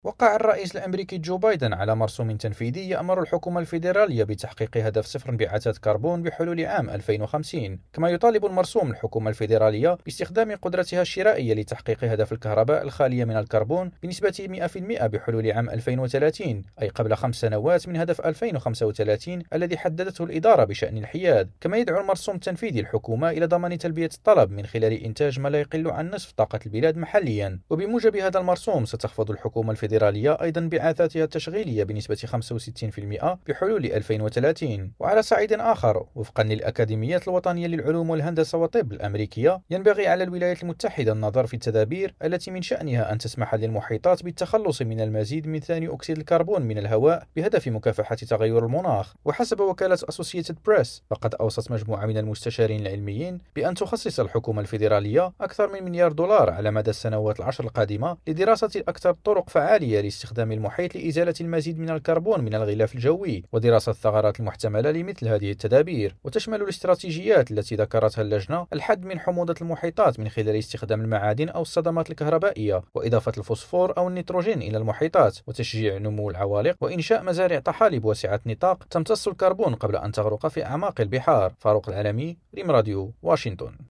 وقع الرئيس الأمريكي جو بايدن على مرسوم تنفيذي يأمر الحكومة الفيدرالية بتحقيق هدف صفر انبعاثات كربون بحلول عام 2050. كما يطالب المرسوم الحكومة الفيدرالية باستخدام قدرتها الشرائية لتحقيق هدف الكهرباء الخالية من الكربون بنسبة 100% بحلول عام 2030، أي قبل 5 سنوات من هدف 2035 الذي حددته الإدارة بشأن الحياد. كما يدعو المرسوم التنفيذي الحكومة إلى ضمان تلبية الطلب من خلال إنتاج ما لا يقل عن نصف طاقة البلاد محليا. وبموجب هذا المرسوم ستخفض الحكومة الفيدرالية أيضا انبعاثاتها التشغيلية بنسبة 65% بحلول 2030. وعلى صعيد آخر، وفقا للأكاديميات الوطنية للعلوم والهندسة والطب الأمريكية، ينبغي على الولايات المتحدة النظر في التدابير التي من شأنها أن تسمح للمحيطات بالتخلص من المزيد من ثاني أكسيد الكربون من الهواء بهدف مكافحة تغير المناخ. وحسب وكالة أسوسييتد بريس، فقد أوصت مجموعة من المستشارين العلميين بأن تخصص الحكومة الفيدرالية أكثر من مليار دولار على مدى السنوات العشر القادمة لدراسة أكثر طرق فعالية لاستخدام المحيط لإزالة المزيد من الكربون من الغلاف الجوي ودراسة الثغرات المحتملة لمثل هذه التدابير. وتشمل الاستراتيجيات التي ذكرتها اللجنة الحد من حموضة المحيطات من خلال استخدام المعادن أو الصدمات الكهربائية، وإضافة الفوسفور أو النيتروجين إلى المحيطات، وتشجيع نمو العوالق، وإنشاء مزارع طحالب واسعة نطاق تمتص الكربون قبل أن تغرق في أعماق البحار. فاروق العالمي، ريم راديو، واشنطن.